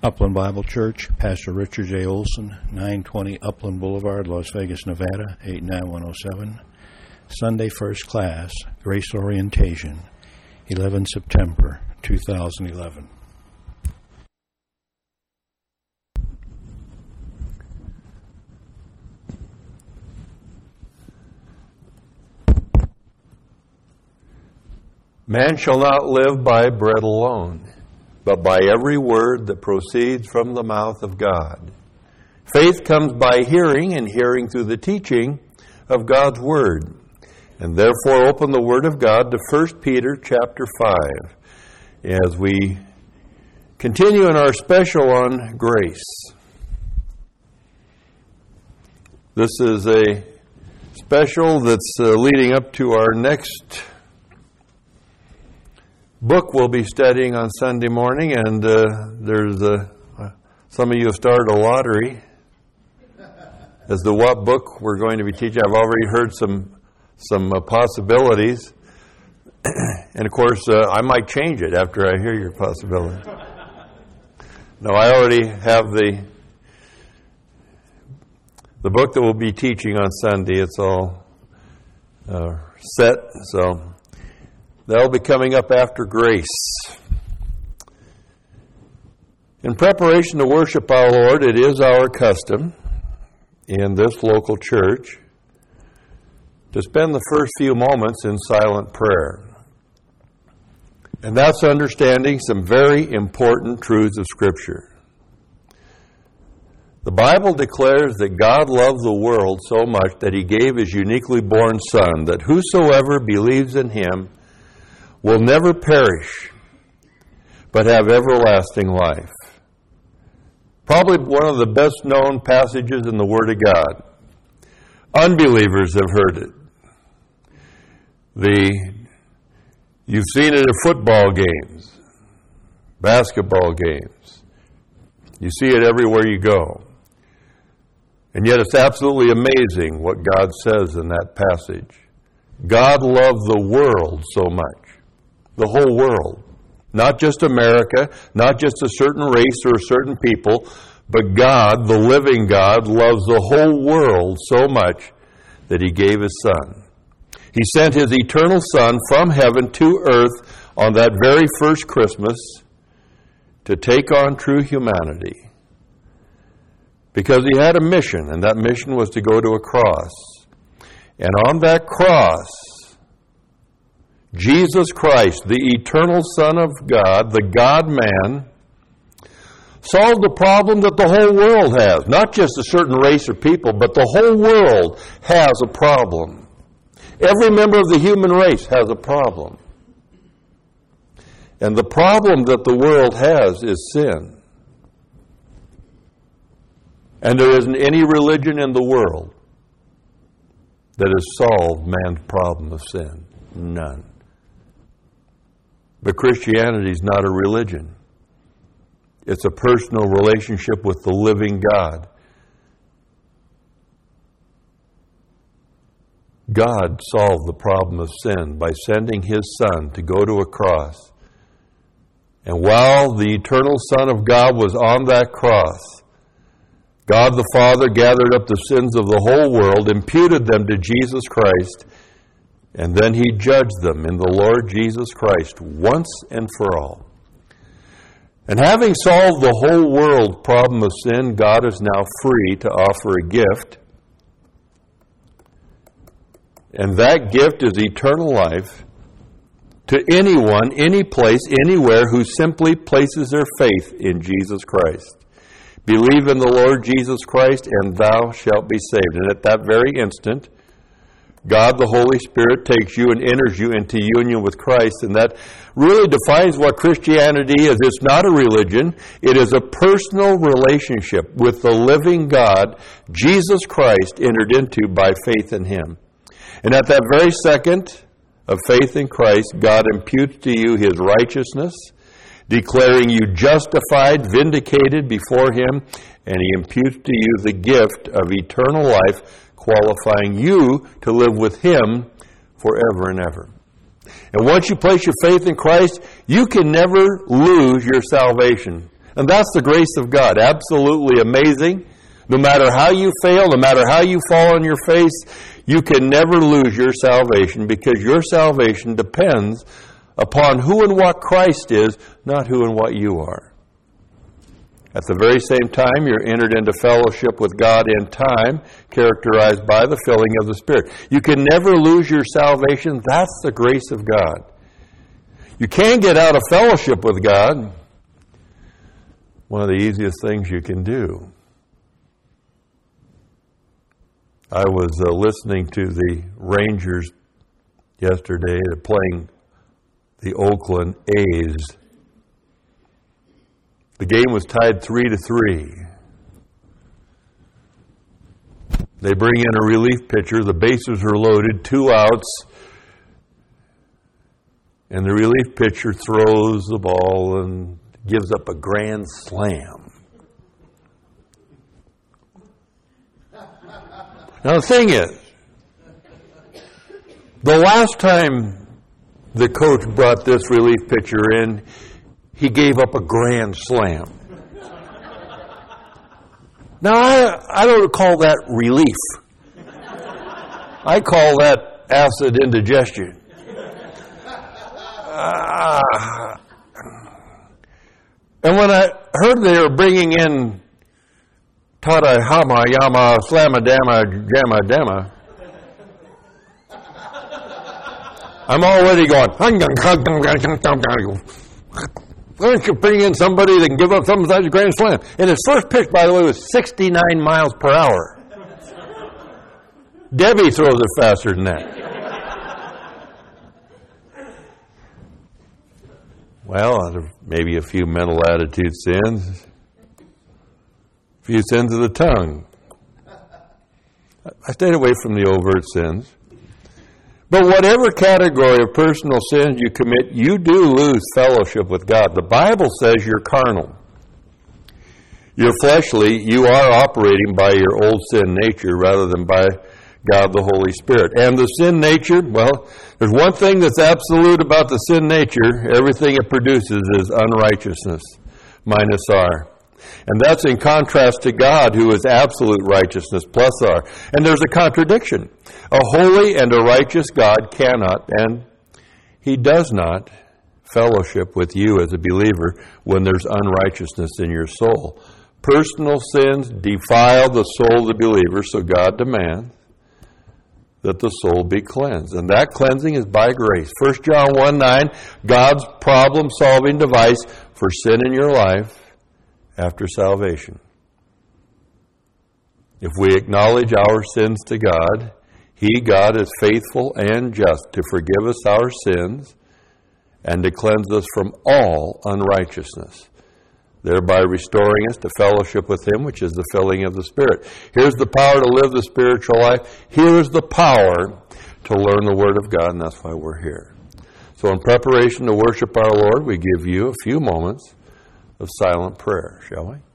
Upland Bible Church, Pastor Richard J. Olson, 920 Upland Boulevard, Las Vegas, Nevada, 89107. Sunday First Class, Grace Orientation, 11 September 2011. Man shall not live by bread alone, but by every word that proceeds from the mouth of God. Faith comes by hearing, and hearing through the teaching of God's Word. And therefore open the Word of God to 1 Peter chapter 5 as we continue in our special on grace. This is a special that's leading up to our next book we'll be studying on Sunday morning, and there's some of you have started a lottery as to what book we're going to be teaching. I've already heard some possibilities, and of course I might change it after I hear your possibility. No, I already have the book that we'll be teaching on Sunday. It's all set, so that'll be coming up after grace. In preparation to worship our Lord, it is our custom in this local church to spend the first few moments in silent prayer. And that's understanding some very important truths of Scripture. The Bible declares that God loved the world so much that He gave His uniquely born Son, that whosoever believes in Him will never perish, but have everlasting life. Probably one of the best known passages in the Word of God. Unbelievers have heard it. You've seen it at football games, basketball games. You see it everywhere you go. And yet it's absolutely amazing what God says in that passage. God loved the world so much. The whole world. Not just America, not just a certain race or certain people, but God, the living God, loves the whole world so much that He gave His Son. He sent His eternal Son from heaven to earth on that very first Christmas to take on true humanity. Because He had a mission, and that mission was to go to a cross. And on that cross, Jesus Christ, the eternal Son of God, the God-man, solved the problem that the whole world has. Not just a certain race or people, but the whole world has a problem. Every member of the human race has a problem. And the problem that the world has is sin. And there isn't any religion in the world that has solved man's problem of sin. None. But Christianity is not a religion. It's a personal relationship with the living God. God solved the problem of sin by sending His Son to go to a cross. And while the eternal Son of God was on that cross, God the Father gathered up the sins of the whole world, imputed them to Jesus Christ, and then He judged them in the Lord Jesus Christ once and for all. And having solved the whole world problem of sin, God is now free to offer a gift. And that gift is eternal life to anyone, any place, anywhere who simply places their faith in Jesus Christ. Believe in the Lord Jesus Christ, and thou shalt be saved. And at that very instant, God, the Holy Spirit, takes you and enters you into union with Christ. And that really defines what Christianity is. It's not a religion. It is a personal relationship with the living God, Jesus Christ, entered into by faith in Him. And at that very second of faith in Christ, God imputes to you His righteousness, declaring you justified, vindicated before Him, and He imputes to you the gift of eternal life, qualifying you to live with Him forever and ever. And once you place your faith in Christ, you can never lose your salvation. And that's the grace of God. Absolutely amazing. No matter how you fail, no matter how you fall on your face, you can never lose your salvation, because your salvation depends upon who and what Christ is, not who and what you are. At the very same time, you're entered into fellowship with God in time, characterized by the filling of the Spirit. You can never lose your salvation. That's the grace of God. You can get out of fellowship with God. One of the easiest things you can do. I was listening to the Rangers yesterday. They're playing the Oakland A's. The game was tied 3-3. They bring in a relief pitcher. The bases are loaded, 2 outs. And the relief pitcher throws the ball and gives up a grand slam. Now the thing is, the last time the coach brought this relief pitcher in, he gave up a grand slam. Now I don't call that relief. I call that acid indigestion. And when I heard they were bringing in Tada Hama Yama Slamma Dama Jamma Dama, I'm already going, why don't you bring in somebody that can give up something besides a grand slam? And his first pitch, by the way, was 69 miles per hour. Debbie throws it faster than that. Well, maybe a few mental attitude sins, a few sins of the tongue. I stayed away from the overt sins. But whatever category of personal sins you commit, you do lose fellowship with God. The Bible says you're carnal. You're fleshly. You are operating by your old sin nature rather than by God the Holy Spirit. And the sin nature, well, there's one thing that's absolute about the sin nature. Everything it produces is unrighteousness, minus R. And that's in contrast to God, who is absolute righteousness plus R. And there's a contradiction. A holy and a righteous God cannot, and He does not, fellowship with you as a believer when there's unrighteousness in your soul. Personal sins defile the soul of the believer, so God demands that the soul be cleansed. And that cleansing is by grace. 1 John 1:9, God's problem-solving device for sin in your life after salvation. If we acknowledge our sins to God, He, God, is faithful and just to forgive us our sins and to cleanse us from all unrighteousness, thereby restoring us to fellowship with Him, which is the filling of the Spirit. Here's the power to live the spiritual life. Here's the power to learn the Word of God, and that's why we're here. So in preparation to worship our Lord, we give you a few moments of silent prayer, shall we?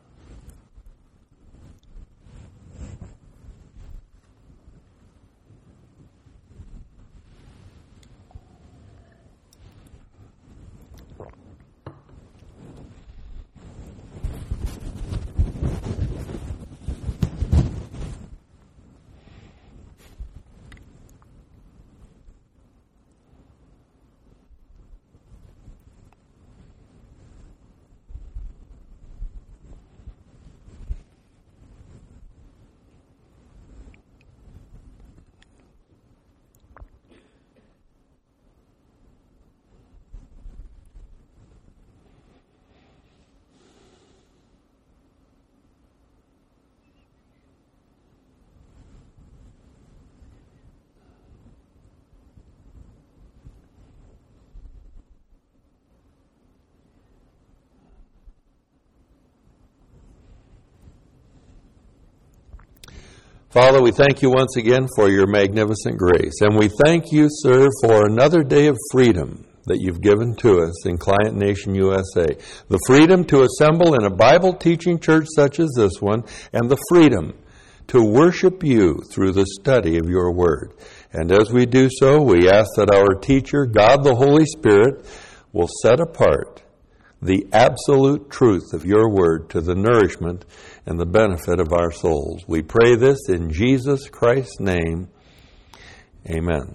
Father, we thank you once again for your magnificent grace. And we thank you, sir, for another day of freedom that you've given to us in Client Nation USA. The freedom to assemble in a Bible-teaching church such as this one, and the freedom to worship you through the study of your word. And as we do so, we ask that our teacher, God the Holy Spirit, will set apart the absolute truth of your word to the nourishment and the benefit of our souls. We pray this in Jesus Christ's name. Amen.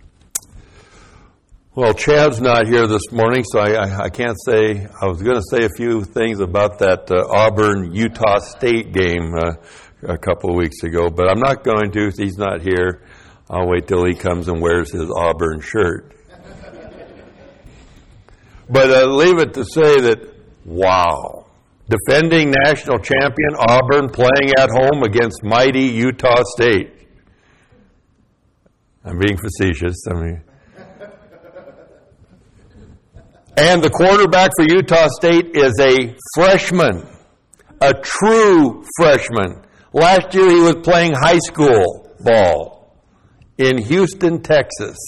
Well, Chad's not here this morning, so I can't say. I was going to say a few things about that Auburn-Utah State game a couple of weeks ago, but I'm not going to. He's not here. I'll wait till he comes and wears his Auburn shirt. But leave it to say that, wow, defending national champion Auburn playing at home against mighty Utah State. I'm being facetious. And the quarterback for Utah State is a freshman, a true freshman. Last year he was playing high school ball in Houston, Texas.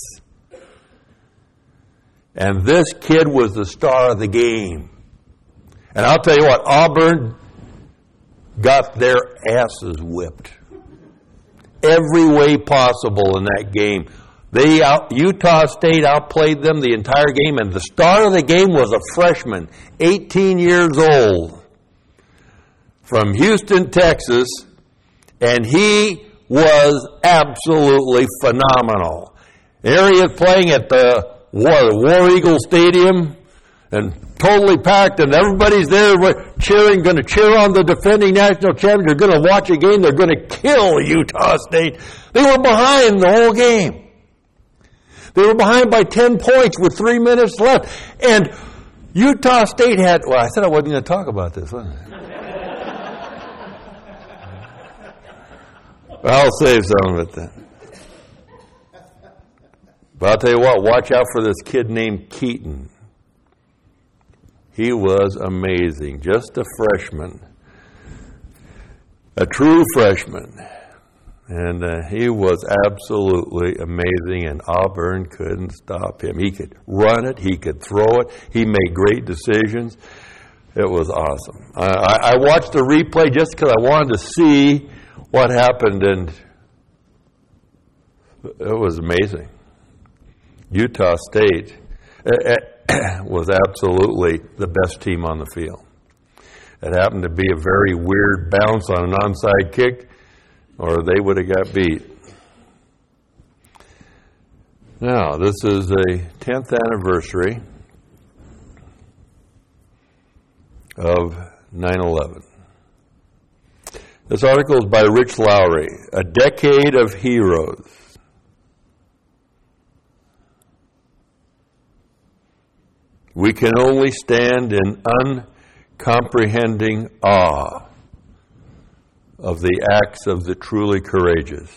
And this kid was the star of the game. And I'll tell you what, Auburn got their asses whipped every way possible in that game. Utah State outplayed them the entire game, and the star of the game was a freshman, 18 years old, from Houston, Texas, and he was absolutely phenomenal. There he is playing at the War Eagle Stadium, and totally packed, and everybody's there cheering, going to cheer on the defending national champion. They're going to watch a game. They're going to kill Utah State. They were behind the whole game. They were behind by 10 points with 3 minutes left. And Utah State had, well, I said I wasn't going to talk about this, wasn't I? I'll save some of it then. But I'll tell you what, watch out for this kid named Keaton. He was amazing. Just a freshman. A true freshman. And he was absolutely amazing, and Auburn couldn't stop him. He could run it. He could throw it. He made great decisions. It was awesome. I watched the replay just because I wanted to see what happened, and it was amazing. Utah State was absolutely the best team on the field. It happened to be a very weird bounce on an onside kick, or they would have got beat. Now, this is a 10th anniversary of 9/11. This article is by Rich Lowry, A Decade of Heroes. We can only stand in uncomprehending awe of the acts of the truly courageous.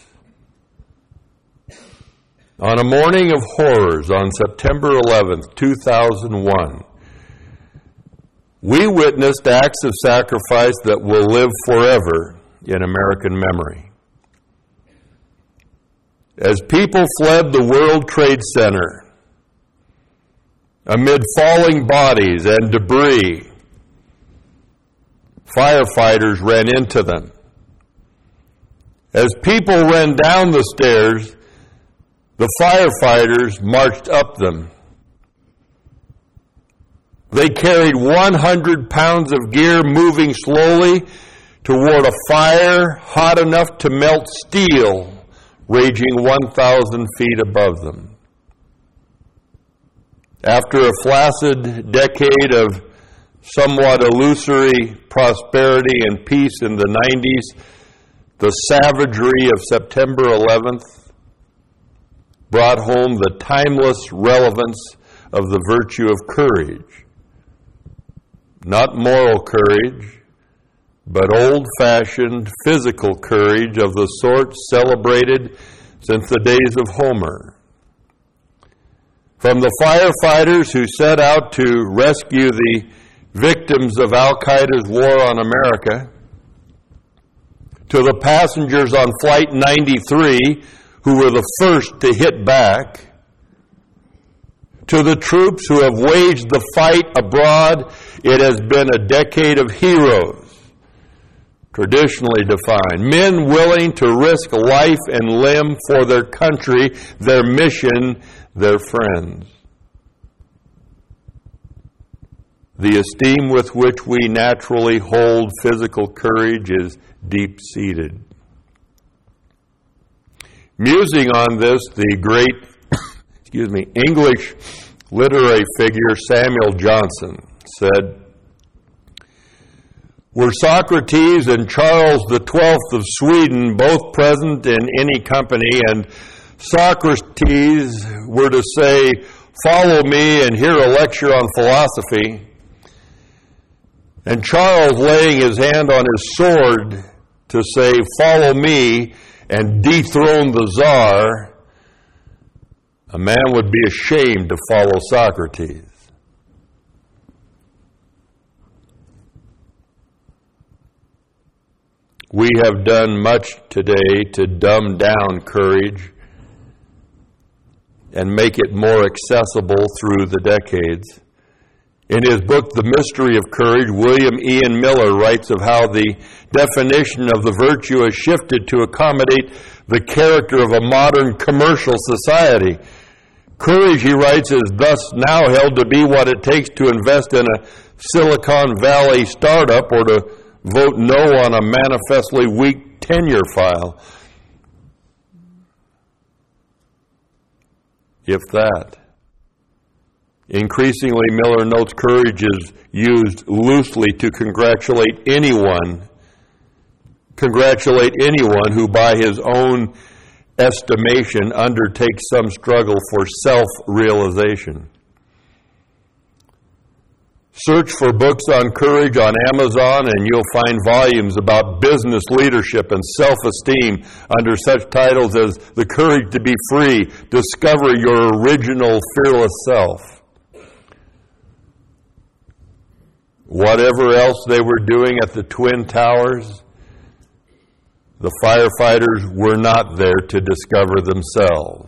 On a morning of horrors on September 11th, 2001, we witnessed acts of sacrifice that will live forever in American memory. As people fled the World Trade Center, amid falling bodies and debris, firefighters ran into them. As people ran down the stairs, the firefighters marched up them. They carried 100 pounds of gear moving slowly toward a fire hot enough to melt steel, raging 1,000 feet above them. After a flaccid decade of somewhat illusory prosperity and peace in the 90s, the savagery of September 11th brought home the timeless relevance of the virtue of courage. Not moral courage, but old-fashioned physical courage of the sort celebrated since the days of Homer. From the firefighters who set out to rescue the victims of Al-Qaeda's war on America, to the passengers on Flight 93 who were the first to hit back, to the troops who have waged the fight abroad, it has been a decade of heroes, traditionally defined. Men willing to risk life and limb for their country, their mission, their friends. The esteem with which we naturally hold physical courage is deep-seated. Musing on this, the great English literary figure Samuel Johnson said, "Were Socrates and Charles XII of Sweden both present in any company, and Socrates were to say, 'Follow me,' and hear a lecture on philosophy, and Charles laying his hand on his sword to say, 'Follow me,' and dethrone the Tsar, a man would be ashamed to follow Socrates." We have done much today to dumb down courage and make it more accessible through the decades. In his book, The Mystery of Courage, William Ian Miller writes of how the definition of the virtue has shifted to accommodate the character of a modern commercial society. Courage, he writes, is thus now held to be what it takes to invest in a Silicon Valley startup or to vote no on a manifestly weak tenure file. If that. Increasingly, Miller notes courage is used loosely to congratulate anyone who by his own estimation undertakes some struggle for self-realization. Search for books on courage on Amazon and you'll find volumes about business leadership and self-esteem under such titles as The Courage to Be Free, Discover Your Original Fearless Self. Whatever else they were doing at the Twin Towers, the firefighters were not there to discover themselves.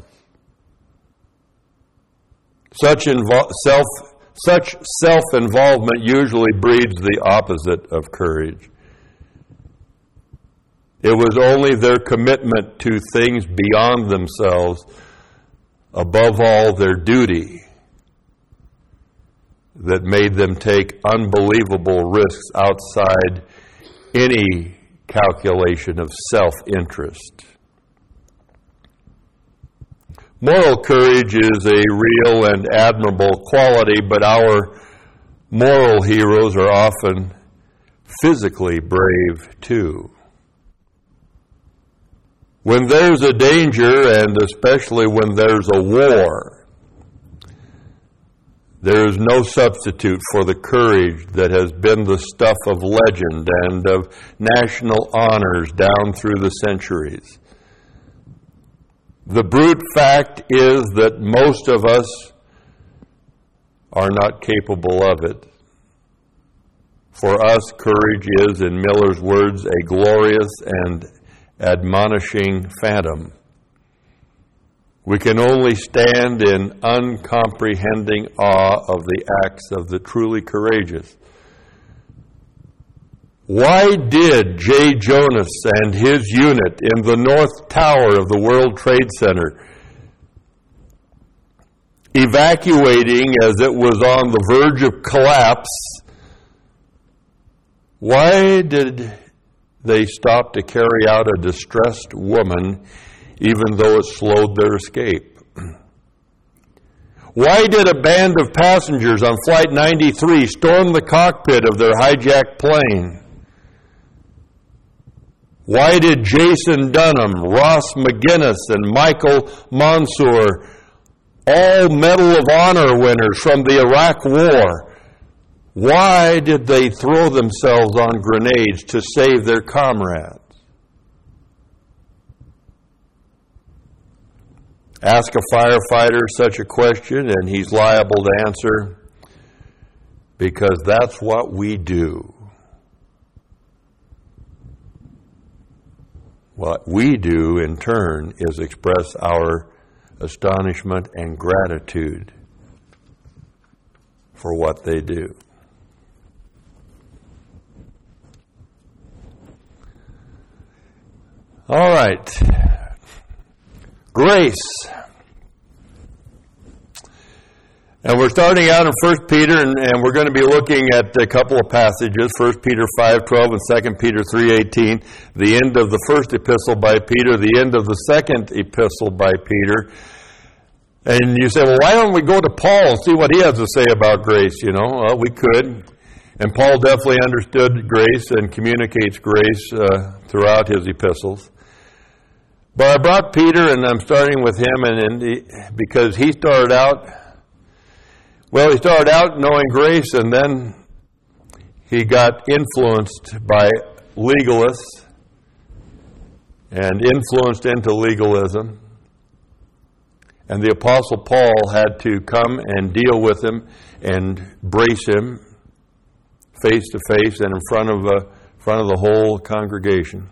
Such self-involvement usually breeds the opposite of courage. It was only their commitment to things beyond themselves, above all their duty, that made them take unbelievable risks outside any calculation of self-interest. Moral courage is a real and admirable quality, but our moral heroes are often physically brave too. When there's a danger, and especially when there's a war, there is no substitute for the courage that has been the stuff of legend and of national honors down through the centuries. The brute fact is that most of us are not capable of it. For us, courage is, in Miller's words, a glorious and admonishing phantom. We can only stand in uncomprehending awe of the acts of the truly courageous. Why did J. Jonas and his unit in the North Tower of the World Trade Center, evacuating as it was on the verge of collapse, why did they stop to carry out a distressed woman even though it slowed their escape? Why did a band of passengers on Flight 93 storm the cockpit of their hijacked plane? Why did Jason Dunham, Ross McGinnis, and Michael Mansour, all Medal of Honor winners from the Iraq War, why did they throw themselves on grenades to save their comrades? Ask a firefighter such a question and he's liable to answer, because that's what we do. What we do, in turn, is express our astonishment and gratitude for what they do. All right. Grace. And we're starting out in 1 Peter, and we're going to be looking at a couple of passages, 1 Peter 5:12 and 2 Peter 3:18, the end of the first epistle by Peter, the end of the second epistle by Peter. And you say, well, why don't we go to Paul and see what he has to say about grace? Well, we could. And Paul definitely understood grace and communicates grace throughout his epistles. But I brought Peter, and I'm starting with him, because he started out knowing grace, and then he got influenced by legalists and influenced into legalism. And the Apostle Paul had to come and deal with him and brace him face to face and in front of the whole congregation,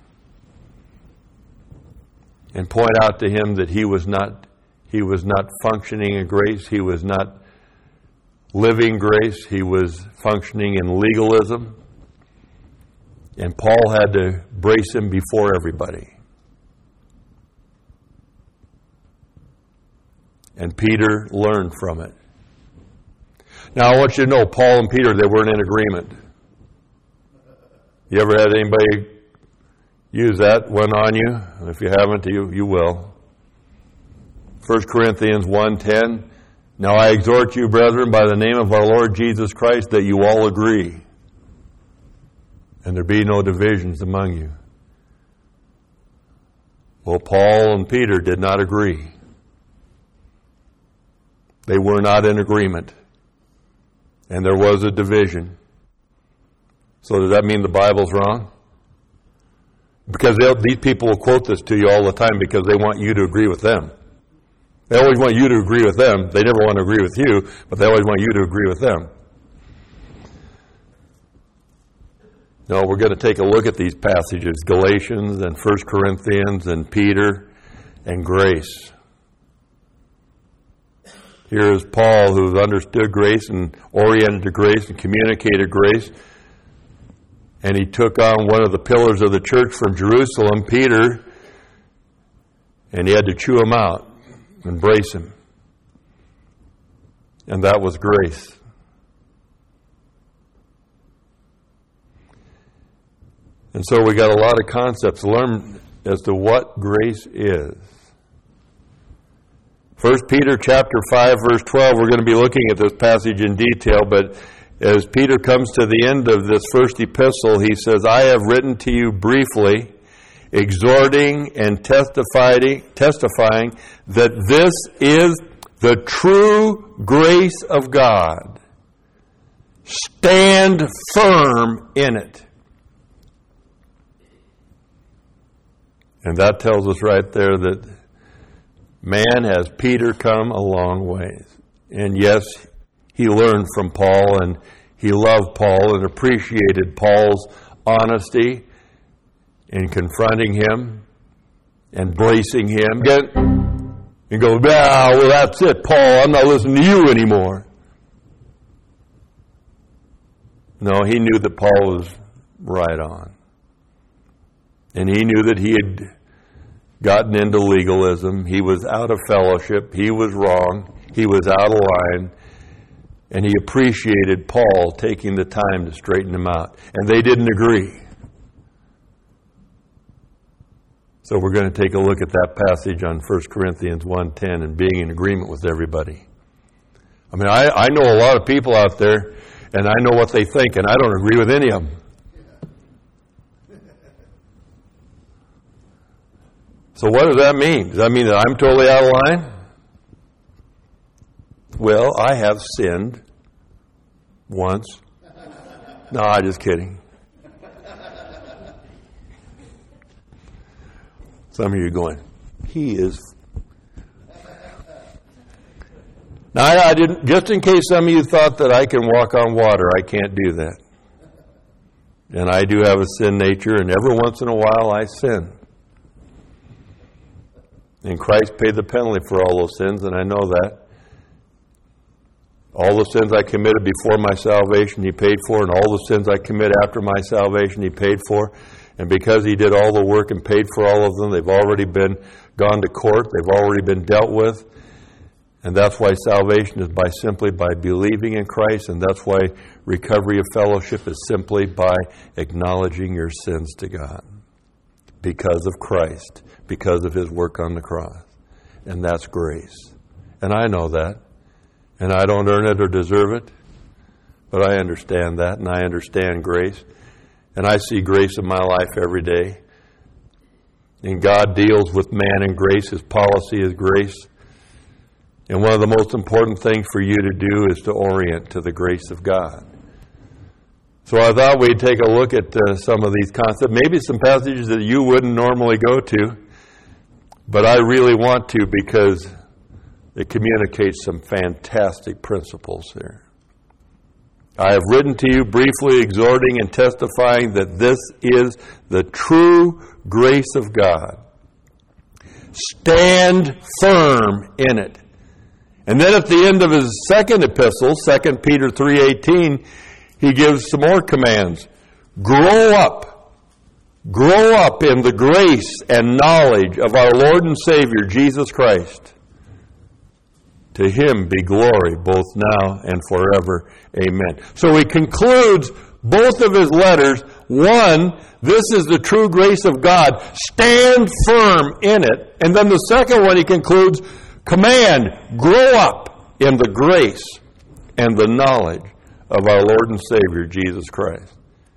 and point out to him that he was not functioning in grace. He was not living grace. He was functioning in legalism. And Paul had to brace him before everybody. And Peter learned from it. Now I want you to know, Paul and Peter, they weren't in agreement. You ever had anybody use that one on you? If you haven't, you will. 1 Corinthians 1:10. Now I exhort you, brethren, by the name of our Lord Jesus Christ, that you all agree, and there be no divisions among you. Well, Paul and Peter did not agree. They were not in agreement. And there was a division. So does that mean the Bible's wrong? Because these people will quote this to you all the time because they want you to agree with them. They always want you to agree with them. They never want to agree with you, but they always want you to agree with them. No, we're going to take a look at these passages, Galatians and 1 Corinthians and Peter and grace. Here is Paul, who understood grace and oriented to grace and communicated grace. And he took on one of the pillars of the church from Jerusalem, Peter, and he had to chew him out, embrace him. And that was grace. And so we got a lot of concepts to learn as to what grace is. 1 Peter chapter 5, verse 12, we're going to be looking at this passage in detail, but as Peter comes to the end of this first epistle, he says, I have written to you briefly, exhorting and testifying that this is the true grace of God. Stand firm in it. And that tells us right there that man has Peter come a long ways. And yes, he learned from Paul, and he loved Paul and appreciated Paul's honesty in confronting him and bracing him. And go, well, that's it, Paul, I'm not listening to you anymore. No, he knew that Paul was right on. And he knew that he had gotten into legalism. He was out of fellowship. He was wrong. He was out of line. And he appreciated Paul taking the time to straighten him out. And they didn't agree. So we're going to take a look at that passage on 1 Corinthians 1:10 and being in agreement with everybody. I mean, I know a lot of people out there, and I know what they think, and I don't agree with any of them. So what does that mean? Does that mean that I'm totally out of line? Well, I have sinned once. No, I'm just kidding. Some of you are going, he is. Now, I didn't, just in case some of you thought that I can walk on water, I can't do that. And I do have a sin nature, and every once in a while I sin. And Christ paid the penalty for all those sins, and I know that. All the sins I committed before my salvation, He paid for, and all the sins I commit after my salvation, He paid for. And because He did all the work and paid for all of them, they've already been gone to court. They've already been dealt with. And that's why salvation is simply by believing in Christ, and that's why recovery of fellowship is simply by acknowledging your sins to God because of Christ, because of His work on the cross. And that's grace. And I know that. And I don't earn it or deserve it, but I understand that, and I understand grace. And I see grace in my life every day. And God deals with man in grace. His policy is grace. And one of the most important things for you to do is to orient to the grace of God. So I thought we'd take a look at some of these concepts, maybe some passages that you wouldn't normally go to, but I really want to because it communicates some fantastic principles here. I have written to you briefly, exhorting and testifying that this is the true grace of God. Stand firm in it. And then at the end of his second epistle, 2 Peter 3:18, he gives some more commands. Grow up in the grace and knowledge of our Lord and Savior, Jesus Christ. To Him be glory both now and forever. Amen. So he concludes both of his letters. One, this is the true grace of God. Stand firm in it. And then the second one he concludes, command, grow up in the grace and the knowledge of our Lord and Savior, Jesus Christ.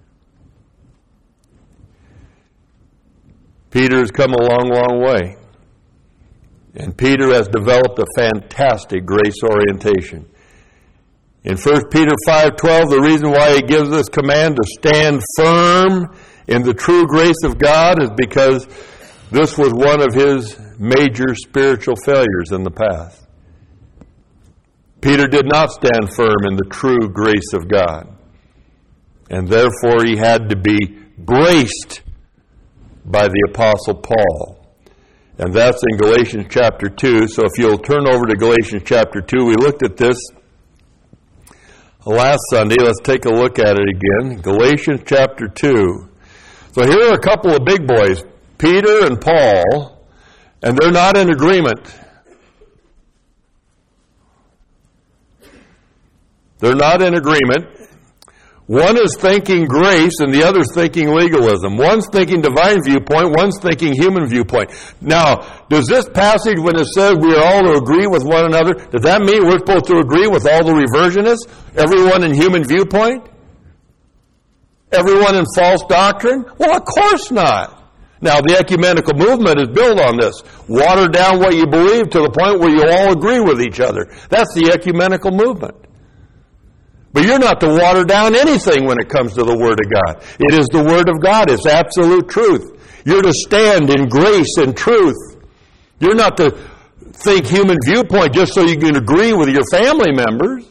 Peter has come a long, long way. And Peter has developed a fantastic grace orientation. In 1 Peter 5:12, the reason why he gives this command to stand firm in the true grace of God is because this was one of his major spiritual failures in the past. Peter did not stand firm in the true grace of God. And therefore he had to be braced by the Apostle Paul. And that's in Galatians chapter 2. So if you'll turn over to Galatians chapter 2, we looked at this last Sunday. Let's take a look at it again. Galatians chapter 2. So here are a couple of big boys, Peter and Paul, and they're not in agreement. They're not in agreement. One is thinking grace and the other's thinking legalism. One's thinking divine viewpoint, one's thinking human viewpoint. Now, does this passage, when it says we are all to agree with one another, does that mean we're supposed to agree with all the reversionists? Everyone in human viewpoint? Everyone in false doctrine? Well, of course not. Now, the ecumenical movement is built on this. Water down what you believe to the point where you all agree with each other. That's the ecumenical movement. But you're not to water down anything when it comes to the Word of God. It is the Word of God. It's absolute truth. You're to stand in grace and truth. You're not to think human viewpoint just so you can agree with your family members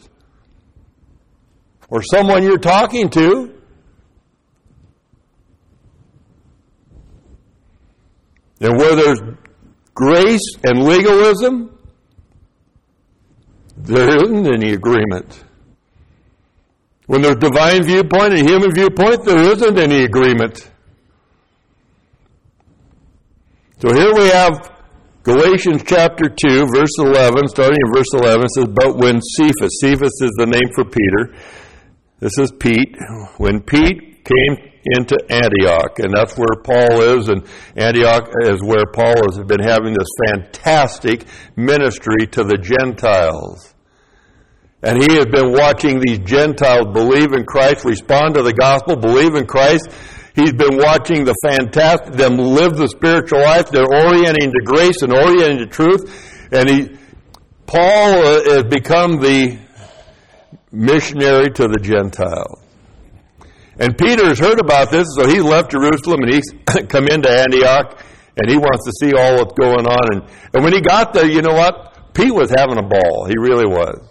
or someone you're talking to. And where there's grace and legalism, there isn't any agreement. When there's divine viewpoint and human viewpoint, there isn't any agreement. So here we have Galatians chapter 2, verse 11, starting in verse 11, it says, but when Cephas is the name for Peter, this is Pete, when Pete came into Antioch, and that's where Paul is, and Antioch is where Paul has been having this fantastic ministry to the Gentiles. And he has been watching these Gentiles believe in Christ, respond to the gospel, believe in Christ. He's been watching them live the spiritual life. They're orienting to grace and orienting to truth. And Paul has become the missionary to the Gentiles. And Peter has heard about this, so he left Jerusalem and he's come into Antioch, and he wants to see all that's going on. And when he got there, you know what? Pete was having a ball. He really was.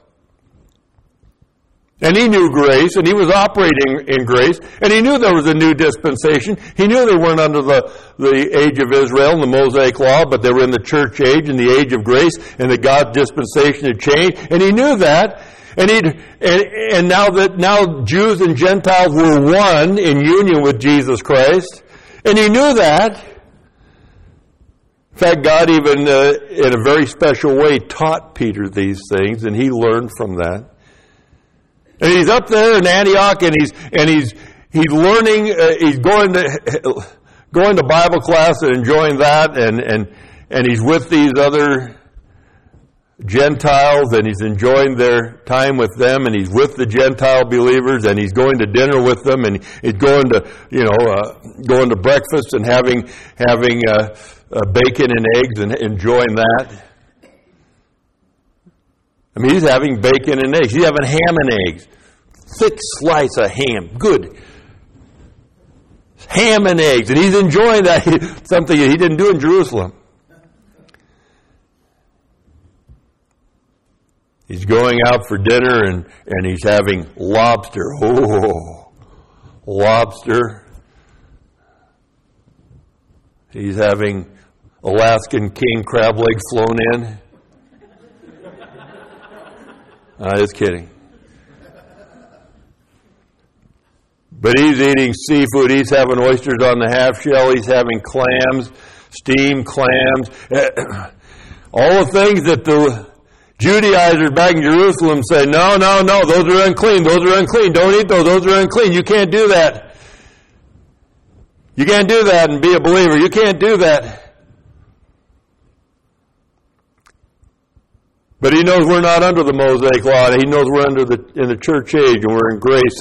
And he knew grace, and he was operating in grace, and he knew there was a new dispensation. He knew they weren't under the age of Israel and the Mosaic law, but they were in the church age and the age of grace, and that God's dispensation had changed. And he knew that. And now Jews and Gentiles were one in union with Jesus Christ, and he knew that. And he knew there was a new dispensation. He knew they weren't under the age of Israel and the Mosaic law, but they were in the church age and the age of grace, and the God dispensation had changed. And he knew that. And now that Jews and Gentiles were one in union with Jesus Christ, and he knew that. In fact, God even, in a very special way, taught Peter these things, and he learned from that. And he's up there in Antioch, and he's learning. He's going to Bible class and enjoying that, and he's with these other Gentiles, and he's enjoying their time with them, and he's with the Gentile believers, and he's going to dinner with them, and he's going to going to breakfast and having bacon and eggs and enjoying that. I mean, he's having bacon and eggs. He's having ham and eggs. Thick slice of ham. Good. Ham and eggs. And he's enjoying that. Something he didn't do in Jerusalem. He's going out for dinner and he's having lobster. Oh, lobster. He's having Alaskan king crab legs flown in. I'm just kidding. But he's eating seafood. He's having oysters on the half shell. He's having clams, steamed clams. All the things that the Judaizers back in Jerusalem say, no, those are unclean. Those are unclean. Don't eat those. Those are unclean. You can't do that. You can't do that and be a believer. You can't do that. But he knows we're not under the Mosaic law. He knows we're in the church age and we're in grace.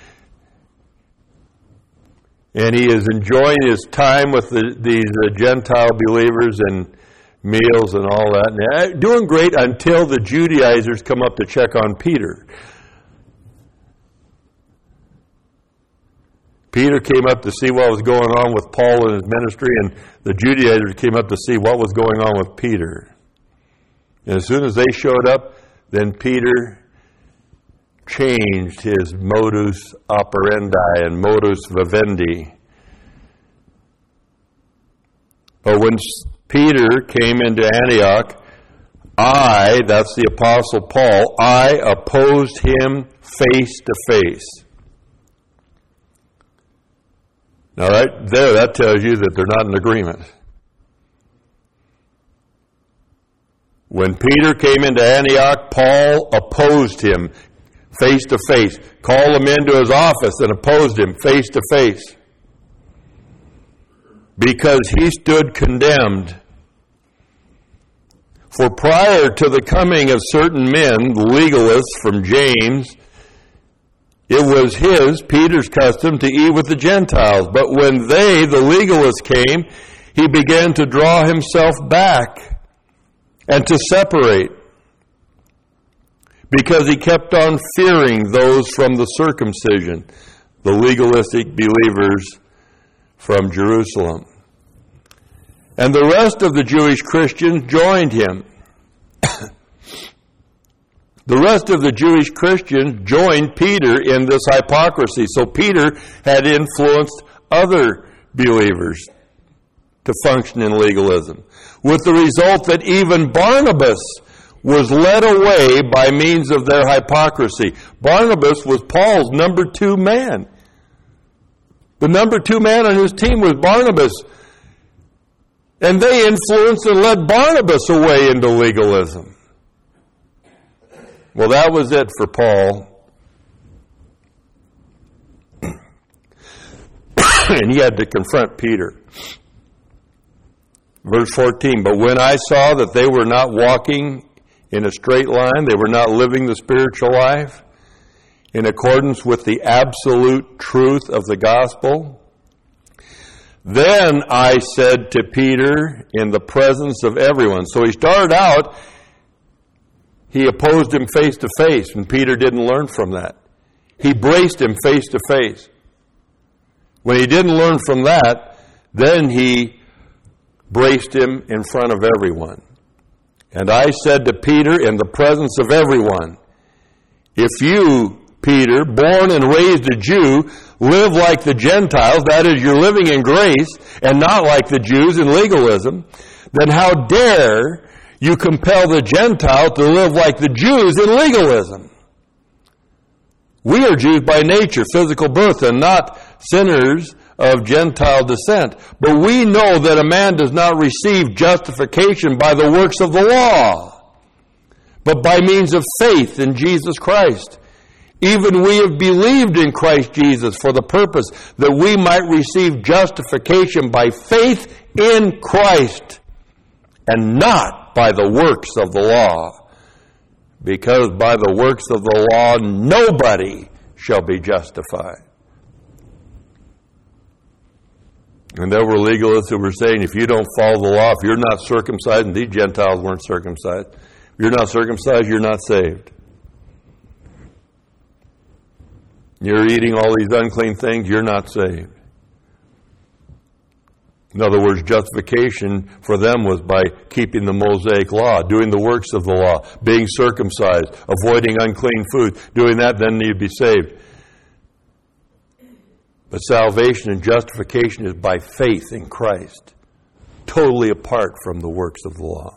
And he is enjoying his time with these Gentile believers and meals and all that. And doing great until the Judaizers come up to check on Peter. Peter came up to see what was going on with Paul and his ministry, and the Judaizers came up to see what was going on with Peter. And as soon as they showed up, then Peter changed his modus operandi and modus vivendi. But when Peter came into Antioch, that's the Apostle Paul, I opposed him face to face. Now that tells you that they're not in agreement. When Peter came into Antioch, Paul opposed him face to face, called him into his office and opposed him face to face. Because he stood condemned. For prior to the coming of certain men, legalists from James, it was Peter's custom to eat with the Gentiles. But when the legalists came, he began to draw himself back and to separate, because he kept on fearing those from the circumcision, the legalistic believers from Jerusalem. And the rest of the Jewish Christians joined him. The rest of the Jewish Christians joined Peter in this hypocrisy. So Peter had influenced other believers to function in legalism, with the result that even Barnabas was led away by means of their hypocrisy. Barnabas was Paul's number 2 man. The number 2 man on his team was Barnabas. And they influenced and led Barnabas away into legalism. Well, that was it for Paul. And he had to confront Peter. Verse 14, but when I saw that they were not walking in a straight line, they were not living the spiritual life in accordance with the absolute truth of the gospel, then I said to Peter in the presence of everyone. So he started out, he opposed him face to face, and Peter didn't learn from that. He braced him face to face. When he didn't learn from that, then he braced him in front of everyone. And I said to Peter in the presence of everyone, if you, Peter, born and raised a Jew, live like the Gentiles, that is, you're living in grace, and not like the Jews in legalism, then how dare you compel the Gentile to live like the Jews in legalism? We are Jews by nature, physical birth, and not sinners of Gentile descent. But we know that a man does not receive justification by the works of the law, but by means of faith in Jesus Christ. Even we have believed in Christ Jesus for the purpose that we might receive justification by faith in Christ and not by the works of the law. Because by the works of the law, nobody shall be justified. And there were legalists who were saying, if you don't follow the law, if you're not circumcised, and these Gentiles weren't circumcised, if you're not circumcised, you're not saved. You're eating all these unclean things, you're not saved. In other words, justification for them was by keeping the Mosaic law, doing the works of the law, being circumcised, avoiding unclean food. Doing that, then you'd be saved. But salvation and justification is by faith in Christ, totally apart from the works of the law.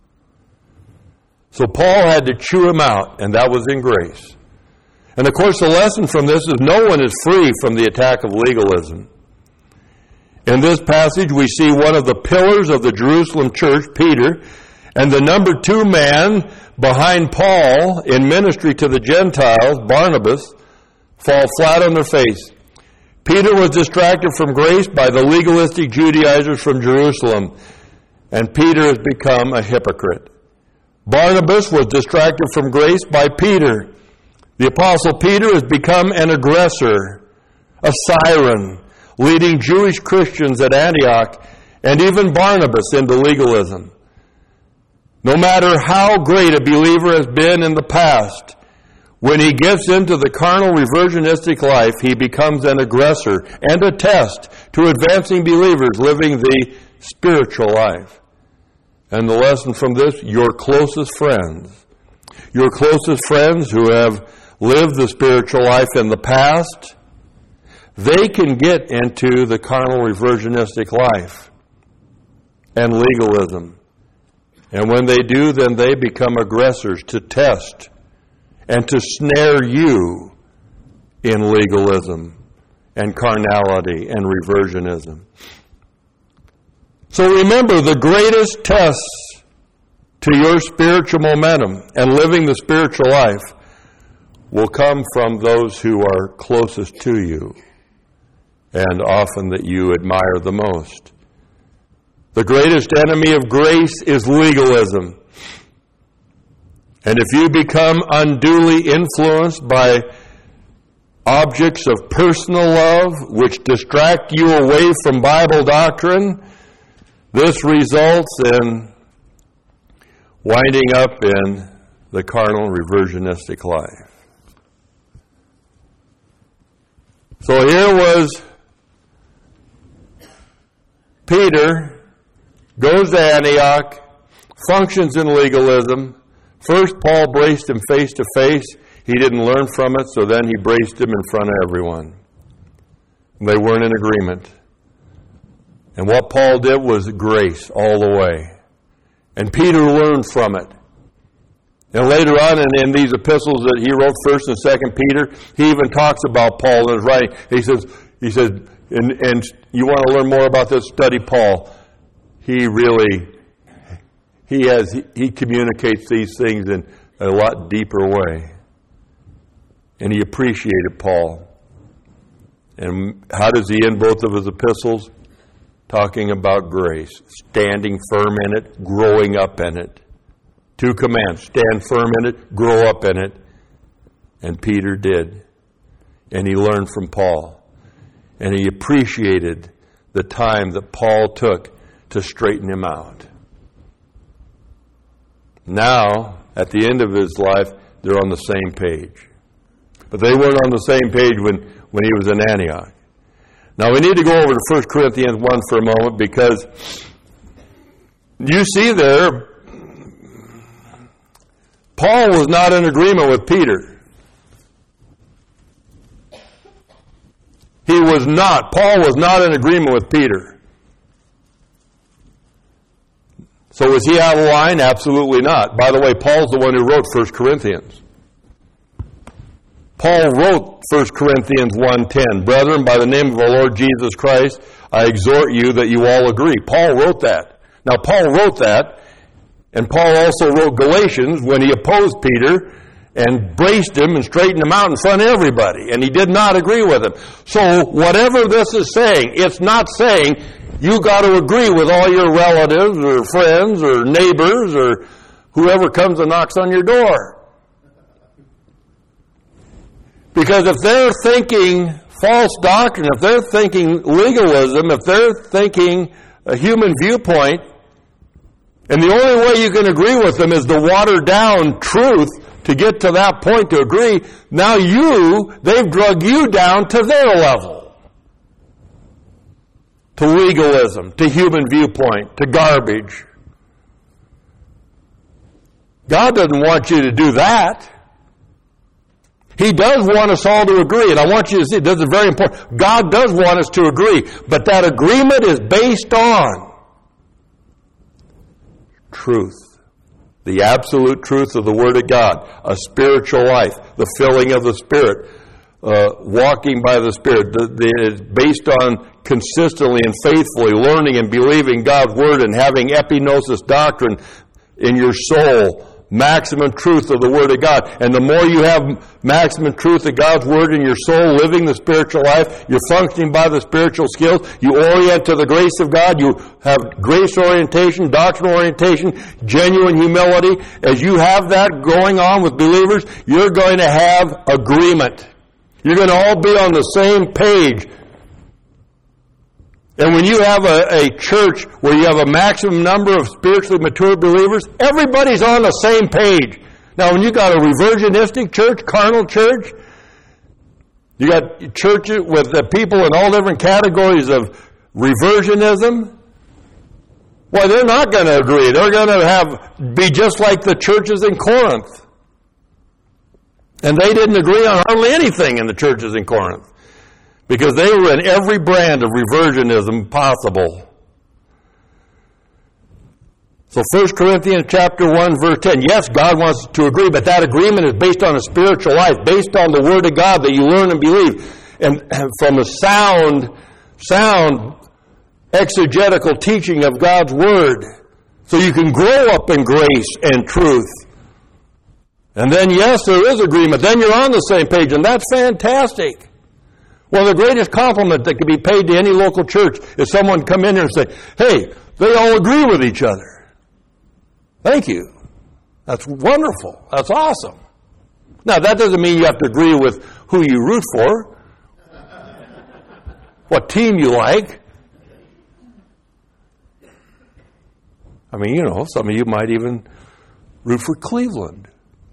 So Paul had to chew him out, and that was in grace. And of course, the lesson from this is no one is free from the attack of legalism. In this passage, we see one of the pillars of the Jerusalem church, Peter, and the number 2 man behind Paul in ministry to the Gentiles, Barnabas, fall flat on their face. Peter was distracted from grace by the legalistic Judaizers from Jerusalem, and Peter has become a hypocrite. Barnabas was distracted from grace by Peter. The Apostle Peter has become an aggressor, a siren, leading Jewish Christians at Antioch and even Barnabas into legalism. No matter how great a believer has been in the past, when he gets into the carnal reversionistic life, he becomes an aggressor and a test to advancing believers living the spiritual life. And the lesson from this, your closest friends who have lived the spiritual life in the past, they can get into the carnal reversionistic life and legalism. And when they do, then they become aggressors to test and to snare you in legalism and carnality and reversionism. So remember, the greatest tests to your spiritual momentum and living the spiritual life will come from those who are closest to you and often that you admire the most. The greatest enemy of grace is legalism. And if you become unduly influenced by objects of personal love which distract you away from Bible doctrine, this results in winding up in the carnal reversionistic life. So here was Peter, goes to Antioch, functions in legalism. First, Paul braced him face to face. He didn't learn from it, so then he braced him in front of everyone. They weren't in agreement. And what Paul did was grace all the way. And Peter learned from it. And later on in these epistles that he wrote, 1st and 2nd Peter, he even talks about Paul in his writing. He says, and you want to learn more about this, study Paul. He communicates these things in a lot deeper way. And he appreciated Paul. And how does he end both of his epistles? Talking about grace, standing firm in it, growing up in it. 2 commands, stand firm in it, grow up in it. And Peter did. And he learned from Paul. And he appreciated the time that Paul took to straighten him out. Now, at the end of his life, they're on the same page. But they weren't on the same page when he was in Antioch. Now, we need to go over to 1 Corinthians 1 for a moment, because you see there, Paul was not in agreement with Peter. Paul was not in agreement with Peter. So was he out of line? Absolutely not. By the way, Paul's the one who wrote 1 Corinthians. Paul wrote 1 Corinthians 1:10, "Brethren, by the name of our Lord Jesus Christ, I exhort you that you all agree." Paul wrote that. Now, Paul wrote that, and Paul also wrote Galatians when he opposed Peter and braced him and straightened him out in front of everybody, and he did not agree with him. So, whatever this is saying, it's not saying you got to agree with all your relatives or friends or neighbors or whoever comes and knocks on your door. Because if they're thinking false doctrine, if they're thinking legalism, if they're thinking a human viewpoint, and the only way you can agree with them is to water down truth to get to that point to agree, now they've drug you down to their level. To legalism, to human viewpoint, to garbage. God doesn't want you to do that. He does want us all to agree, and I want you to see, this is very important. God does want us to agree, but that agreement is based on truth. The absolute truth of the Word of God, a spiritual life, the filling of the Spirit, walking by the Spirit. It is based on consistently and faithfully learning and believing God's Word and having epignosis doctrine in your soul. Maximum truth of the Word of God. And the more you have maximum truth of God's Word in your soul, living the spiritual life, you're functioning by the spiritual skills, you orient to the grace of God, you have grace orientation, doctrinal orientation, genuine humility. As you have that going on with believers, you're going to have agreement. You're going to all be on the same page. And when you have a church where you have a maximum number of spiritually mature believers, everybody's on the same page. Now, when you got a reversionistic church, carnal church, you got churches with the people in all different categories of reversionism, well, they're not going to agree. They're going to be just like the churches in Corinth. And they didn't agree on hardly anything in the churches in Corinth, because they were in every brand of reversionism possible. So 1 Corinthians chapter 1, verse 10. Yes, God wants to agree, but that agreement is based on a spiritual life, based on the Word of God that you learn and believe, and from a sound exegetical teaching of God's Word, so you can grow up in grace and truth. And then, yes, there is agreement. Then you're on the same page, and that's fantastic. Well, the greatest compliment that could be paid to any local church is someone come in here and say, hey, they all agree with each other. Thank you. That's wonderful. That's awesome. Now, that doesn't mean you have to agree with who you root for, what team you like. I mean, some of you might even root for Cleveland.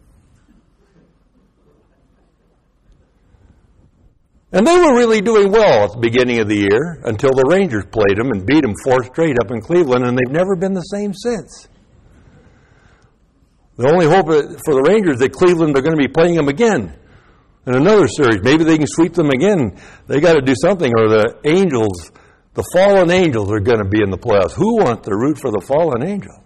And they were really doing well at the beginning of the year until the Rangers played them and beat them 4 straight up in Cleveland, and they've never been the same since. The only hope for the Rangers is that Cleveland are going to be playing them again in another series. Maybe they can sweep them again. They got to do something, or the Angels, the fallen angels, are going to be in the playoffs. Who wants to root for the fallen angel?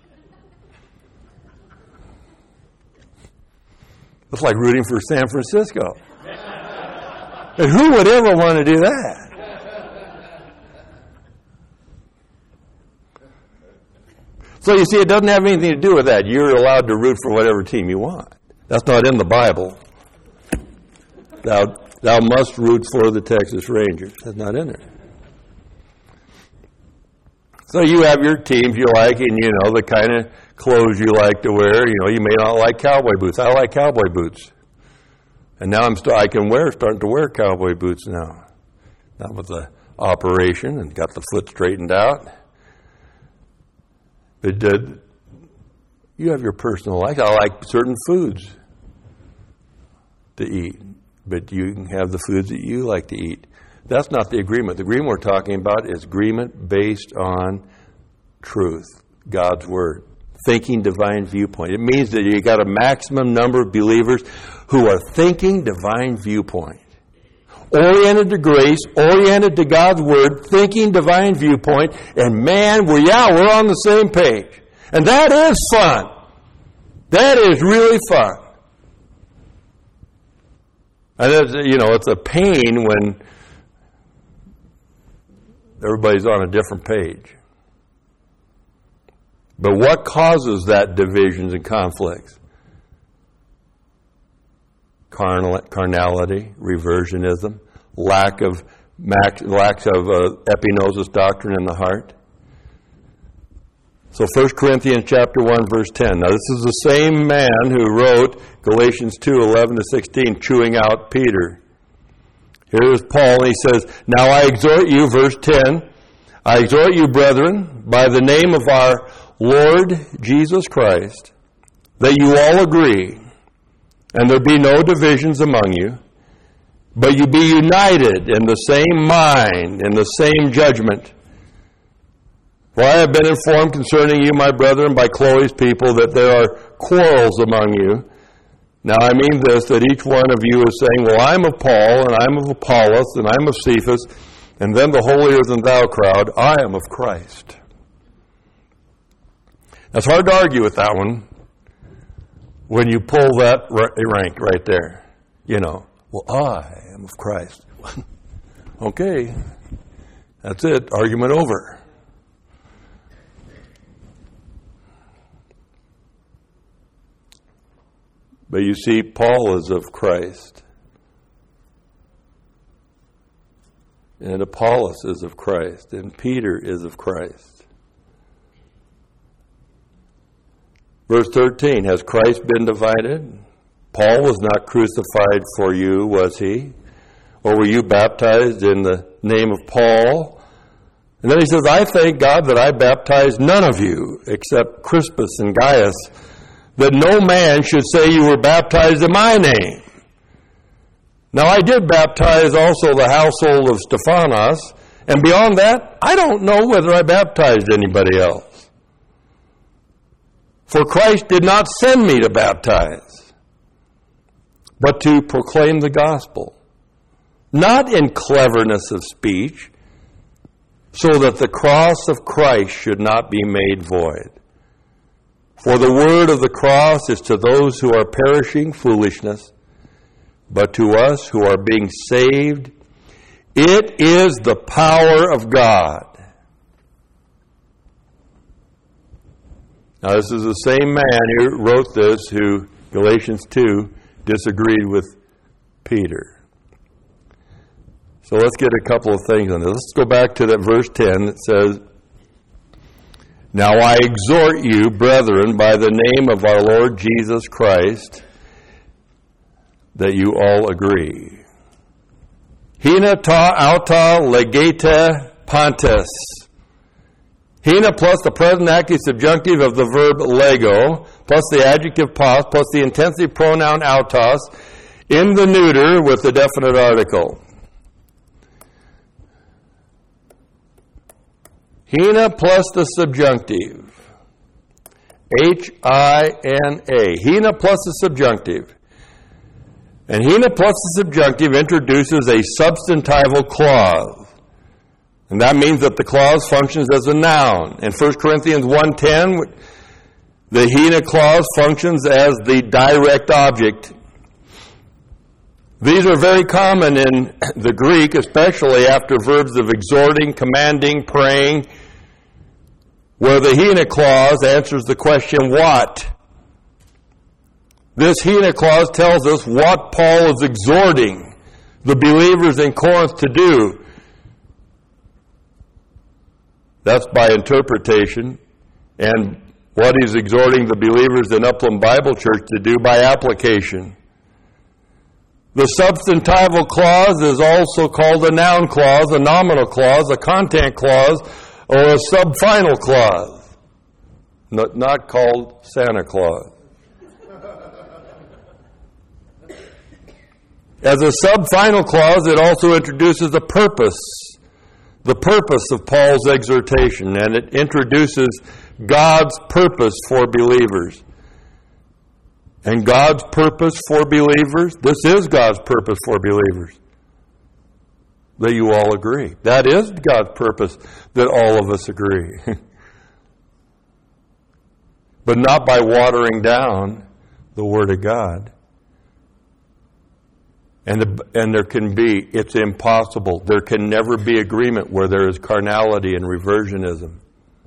It's like rooting for San Francisco. And who would ever want to do that? So you see, it doesn't have anything to do with that. You're allowed to root for whatever team you want. That's not in the Bible. Thou must root for the Texas Rangers. That's not in there. So you have your teams you like, and the kind of clothes you like to wear. You may not like cowboy boots. I like cowboy boots. And now starting to wear cowboy boots now. Not with the operation and got the foot straightened out. But you have your personal life. I like certain foods to eat, but you can have the foods that you like to eat. That's not the agreement. The agreement we're talking about is agreement based on truth, God's Word. Thinking divine viewpoint. It means that you got a maximum number of believers who are thinking divine viewpoint. Oriented to grace, oriented to God's Word, thinking divine viewpoint, and man, we're on the same page. And that is fun. That is really fun. And it's a pain when everybody's on a different page. But what causes that divisions and conflicts? Carnality, reversionism, lack of epignosis doctrine in the heart. So 1 Corinthians chapter 1, verse 10. Now this is the same man who wrote Galatians 2, 11 to 16, chewing out Peter. Here is Paul, and he says, Now I exhort you, verse 10, I exhort you, brethren, by the name of our Lord Jesus Christ, that you all agree, and there be no divisions among you, but you be united in the same mind, in the same judgment. For I have been informed concerning you, my brethren, by Chloe's people, that there are quarrels among you. Now I mean this, that each one of you is saying, Well, I'm of Paul, and I'm of Apollos, and I'm of Cephas, and then the holier-than-thou crowd, I am of Christ. It's hard to argue with that one when you pull that rank right there. Well, I am of Christ. Okay, that's it, argument over. But you see, Paul is of Christ. And Apollos is of Christ. And Peter is of Christ. Verse 13, has Christ been divided? Paul was not crucified for you, was he? Or were you baptized in the name of Paul? And then he says, I thank God that I baptized none of you except Crispus and Gaius, that no man should say you were baptized in my name. Now I did baptize also the household of Stephanas, and beyond that, I don't know whether I baptized anybody else. For Christ did not send me to baptize, but to proclaim the gospel, not in cleverness of speech, so that the cross of Christ should not be made void. For the word of the cross is to those who are perishing foolishness, but to us who are being saved, it is the power of God. Now this is the same man who wrote this, who, Galatians 2, disagreed with Peter. So let's get a couple of things on this. Let's go back to that verse 10 that says, Now I exhort you, brethren, by the name of our Lord Jesus Christ, that you all agree. Hina ta auta legata pantes. Hina plus the present active subjunctive of the verb lego, plus the adjective pos, plus the intensive pronoun autos, in the neuter with the definite article. Hina plus the subjunctive. H-I-N-A. Hina plus the subjunctive. And hina plus the subjunctive introduces a substantival clause. And that means that the clause functions as a noun. In 1 Corinthians 1:10, the hina clause functions as the direct object. These are very common in the Greek, especially after verbs of exhorting, commanding, praying, where the hina clause answers the question, what? This hina clause tells us what Paul is exhorting the believers in Corinth to do. That's by interpretation, and what he's exhorting the believers in Upland Bible Church to do by application. The substantival clause is also called a noun clause, a nominal clause, a content clause, or a subfinal clause, not called Santa Claus. As a subfinal clause, it also introduces a purpose, the purpose of Paul's exhortation, and it introduces God's purpose for believers. And God's purpose for believers, this is God's purpose for believers, that you all agree. That is God's purpose, that all of us agree. But not by watering down the Word of God. And there can be, it's impossible. There can never be agreement where there is carnality and reversionism.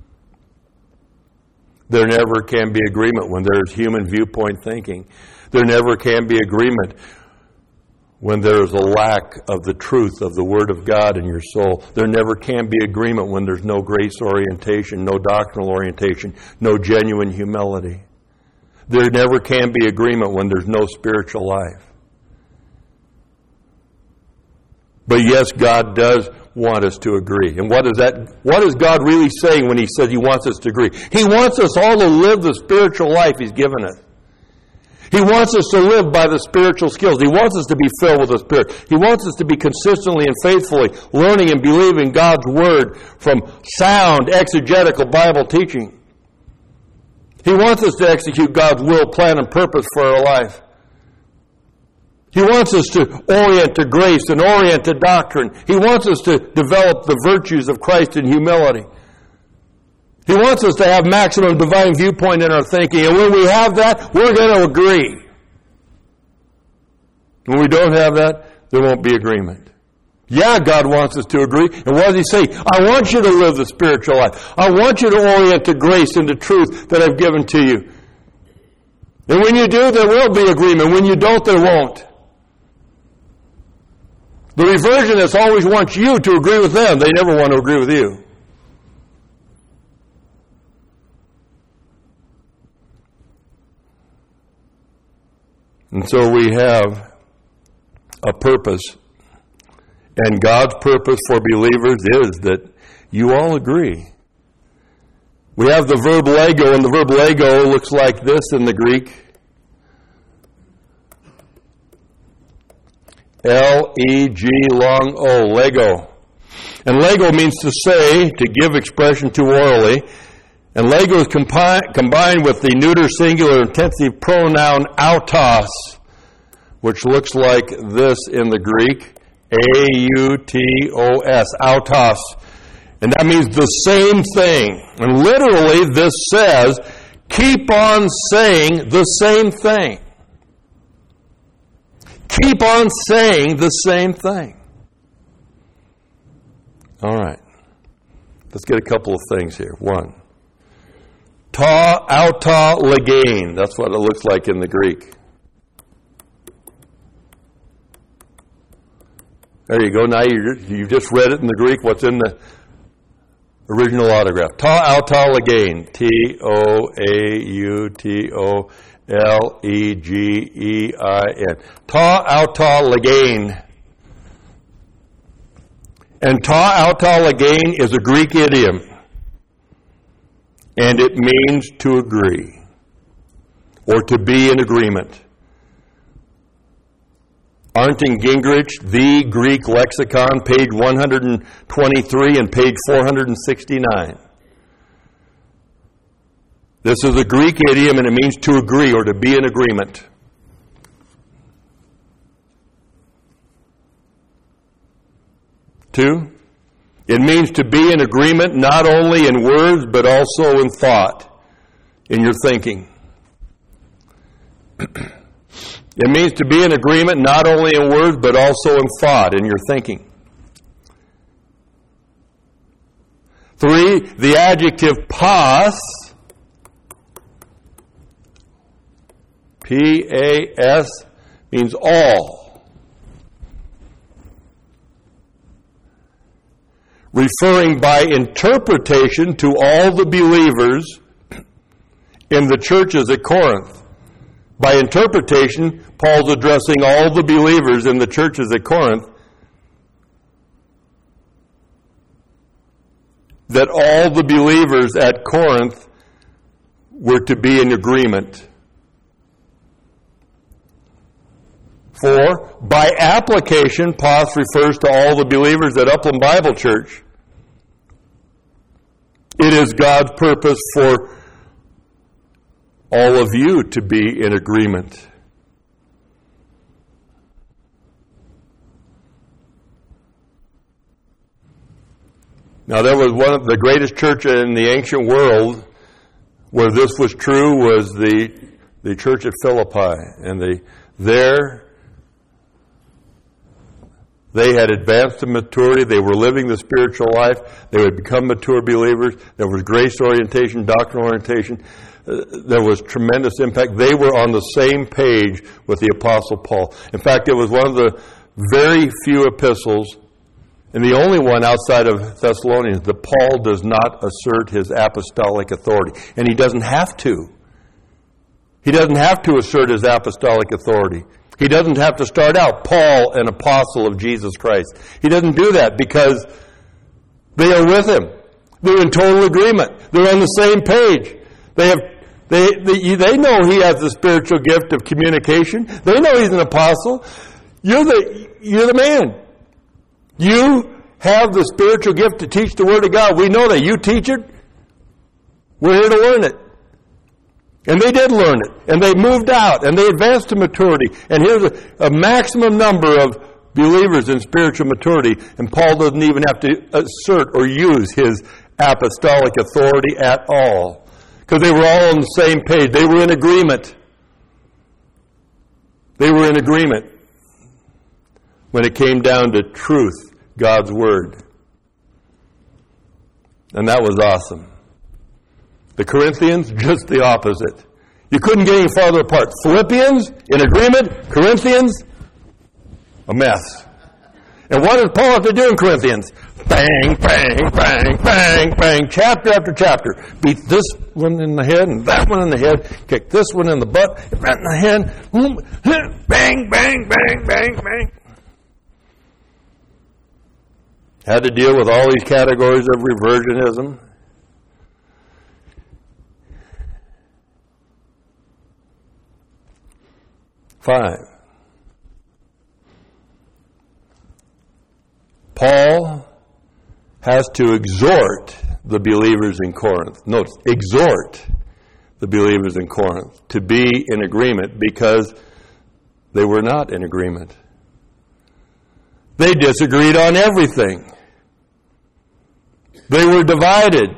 There never can be agreement when there is human viewpoint thinking. There never can be agreement when there is a lack of the truth of the Word of God in your soul. There never can be agreement when there's no grace orientation, no doctrinal orientation, no genuine humility. There never can be agreement when there's no spiritual life. But yes, God does want us to agree. And what is God really saying when He says He wants us to agree? He wants us all to live the spiritual life He's given us. He wants us to live by the spiritual skills. He wants us to be filled with the Spirit. He wants us to be consistently and faithfully learning and believing God's Word from sound, exegetical Bible teaching. He wants us to execute God's will, plan, and purpose for our life. He wants us to orient to grace and orient to doctrine. He wants us to develop the virtues of Christ in humility. He wants us to have maximum divine viewpoint in our thinking. And when we have that, we're going to agree. When we don't have that, there won't be agreement. Yeah, God wants us to agree. And what does He say? I want you to live the spiritual life. I want you to orient to grace and to truth that I've given to you. And when you do, there will be agreement. When you don't, there won't. The reversionists always want you to agree with them. They never want to agree with you. And so we have a purpose. And God's purpose for believers is that you all agree. We have the verb lego, and the verb lego looks like this in the Greek. L-E-G long O, lego. And lego means to say, to give expression to orally. And lego is combined with the neuter singular intensive pronoun autos, which looks like this in the Greek, A-U-T-O-S, autos. And that means the same thing. And literally this says, keep on saying the same thing. Keep on saying the same thing. All right. Let's get a couple of things here. One. Ta, auta, legain. That's what it looks like in the Greek. There you go. Now you've just read it in the Greek. What's in the original autograph? Ta, auta, legain. T-O-A-U-T-O L-E-G-E-I-N. Ta, auta, legain. And ta, auta, legain is a Greek idiom. And it means to agree. Or to be in agreement. Arndt and Gingrich, The Greek Lexicon, page 123 and page 469. This is a Greek idiom, and it means to agree or to be in agreement. Two, it means to be in agreement not only in words but also in thought, in your thinking. It means to be in agreement not only in words but also in thought, in your thinking. Three, the adjective pas, P-A-S, means all. Referring by interpretation to all the believers in the churches at Corinth. By interpretation, Paul's addressing all the believers in the churches at Corinth, that all the believers at Corinth were to be in agreement. 4, by application, pas refers to all the believers at Upland Bible Church. It is God's purpose for all of you to be in agreement. Now, there was one of the greatest churches in the ancient world where this was true was the church at Philippi. And there They had advanced to maturity. They were living the spiritual life. They would become mature believers. There was grace orientation, doctrinal orientation. There was tremendous impact. They were on the same page with the Apostle Paul. In fact, it was one of the very few epistles, and the only one outside of Thessalonians, that Paul does not assert his apostolic authority. And he doesn't have to. He doesn't have to assert his apostolic authority. He doesn't have to start out, Paul, an apostle of Jesus Christ. He doesn't do that because they are with him. They're in total agreement. They're on the same page. They know he has the spiritual gift of communication. They know he's an apostle. You're the man. You have the spiritual gift to teach the Word of God. We know that. You teach it. We're here to learn it. And they did learn it. And they moved out. And they advanced to maturity. And here's a maximum number of believers in spiritual maturity. And Paul doesn't even have to assert or use his apostolic authority at all. Because they were all on the same page. They were in agreement. They were in agreement when it came down to truth, God's Word. And that was awesome. The Corinthians, just the opposite. You couldn't get any farther apart. Philippians, in agreement. Corinthians, a mess. And what does Paul have to do in Corinthians? Bang, bang, bang, bang, bang, chapter after chapter. Beat this one in the head and that one in the head. Kick this one in the butt, that in the head. Bang, bang, bang, bang, bang. Had to deal with all these categories of reversionism. Five. Paul has to exhort the believers in Corinth. Notice, exhort the believers in Corinth to be in agreement because they were not in agreement. They disagreed on everything. They were divided.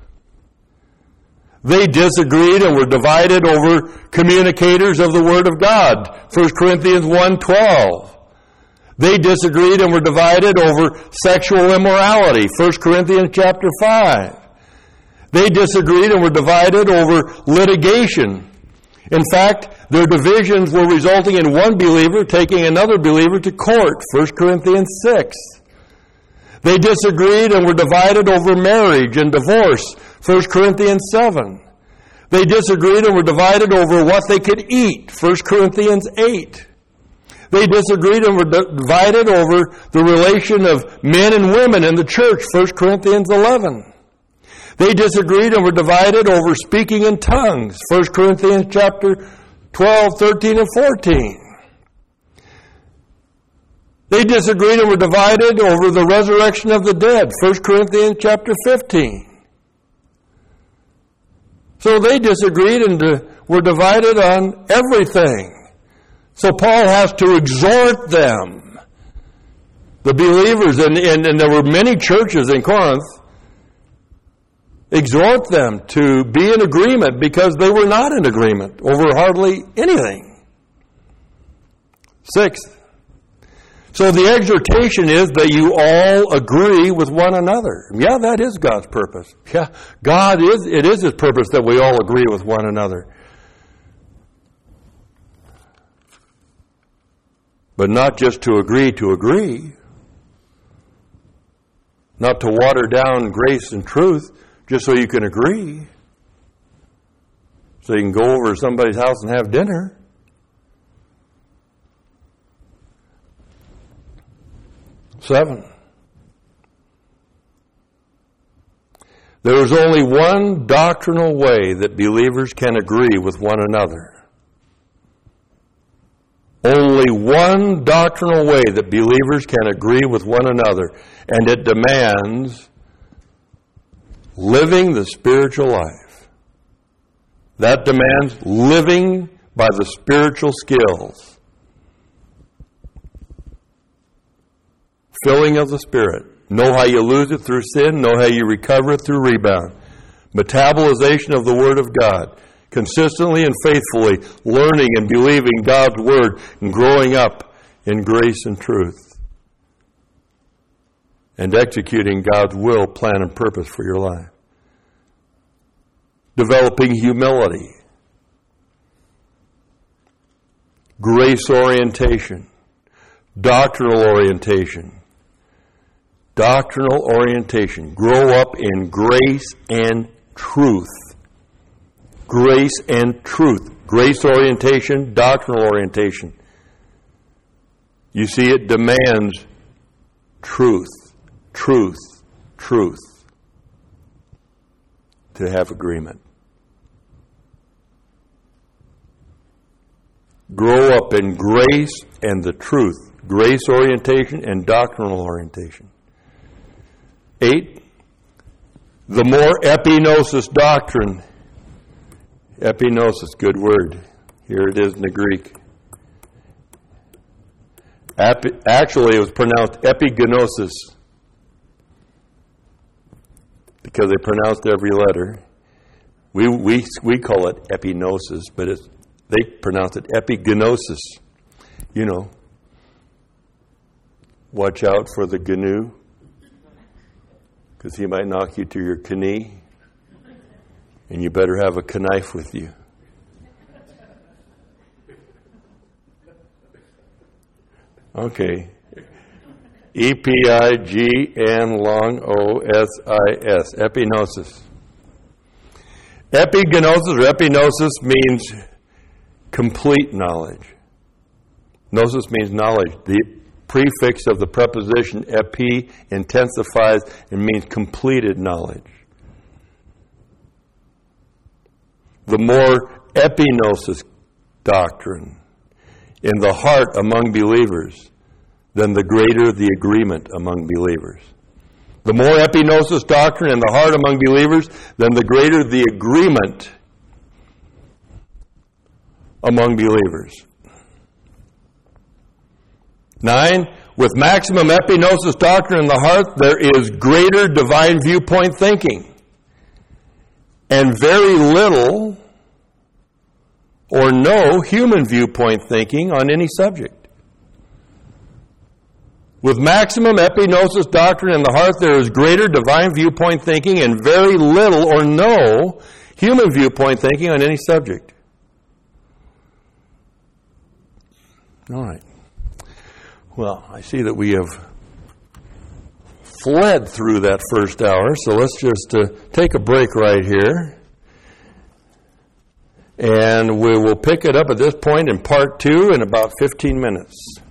They disagreed and were divided over communicators of the Word of God. 1 Corinthians 1:12. They disagreed and were divided over sexual immorality. 1 Corinthians chapter 5. They disagreed and were divided over litigation. In fact, their divisions were resulting in one believer taking another believer to court. 1 Corinthians 6. They disagreed and were divided over marriage and divorce. 1 Corinthians 7. They disagreed and were divided over what they could eat. 1 Corinthians 8. They disagreed and were divided over the relation of men and women in the church. 1 Corinthians 11. They disagreed and were divided over speaking in tongues. 1 Corinthians chapter 12, 13, and 14. They disagreed and were divided over the resurrection of the dead. 1 Corinthians chapter 15. So they disagreed and were divided on everything. So Paul has to exhort them, the believers, and there were many churches in Corinth, exhort them to be in agreement because they were not in agreement over hardly anything. Sixth, so the exhortation is that you all agree with one another. Yeah, that is God's purpose. Yeah, it is His purpose that we all agree with one another. But not just to agree. Not to water down grace and truth just so you can agree. So you can go over to somebody's house and have dinner. Seven. There is only one doctrinal way that believers can agree with one another. Only one doctrinal way that believers can agree with one another, and it demands living the spiritual life. That demands living by the spiritual skills. Filling of the Spirit. Know how you lose it through sin, know how you recover it through rebound. Metabolization of the Word of God. Consistently and faithfully learning and believing God's Word and growing up in grace and truth. and executing God's will, plan, and purpose for your life. Developing humility. Grace orientation. Doctrinal orientation. Doctrinal orientation. Grow up in grace and truth. Grace and truth. Grace orientation, doctrinal orientation. You see, it demands truth, truth, truth to have agreement. Grow up in grace and the truth. Grace orientation and doctrinal orientation. 8, the more epinosis doctrine. Epinosis, good word. Here it is in the Greek. Actually, it was pronounced epigenosis because they pronounced every letter. We call it epinosis, but they pronounce it epigenosis. You know, watch out for the gnu, because he might knock you to your knee, and you better have a knife with you. Okay. E-P-I-G-N long O-S-I-S. Epinosis. Epigenosis or epinosis means complete knowledge. Gnosis means knowledge. The prefix of the preposition epi intensifies and means completed knowledge. The more epinosis doctrine in the heart among believers, then the greater the agreement among believers. The more epinosis doctrine in the heart among believers, then the greater the agreement among believers. 9, with maximum epinosis doctrine in the heart, there is greater divine viewpoint thinking and very little or no human viewpoint thinking on any subject. With maximum epinosis doctrine in the heart, there is greater divine viewpoint thinking and very little or no human viewpoint thinking on any subject. All right. Well, I see that we have fled through that first hour, so let's just take a break right here. And we will pick it up at this point in part 2 in about 15 minutes.